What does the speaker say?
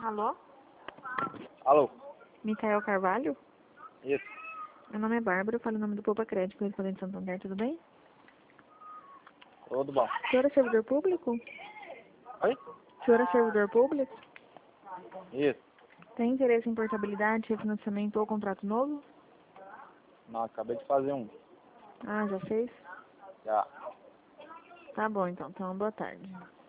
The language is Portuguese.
Alô? Alô? Micael Carvalho? Isso. Meu nome é Bárbara, eu falo em nome do Poupa Crédito, correspondente de Santander, tudo bem? Tudo bom. O senhor é servidor público? Oi? O senhor é servidor público? Isso. Tem interesse em portabilidade, refinanciamento ou contrato novo? Não, acabei de fazer um. Ah, já fez? Já. Tá bom então, boa tarde.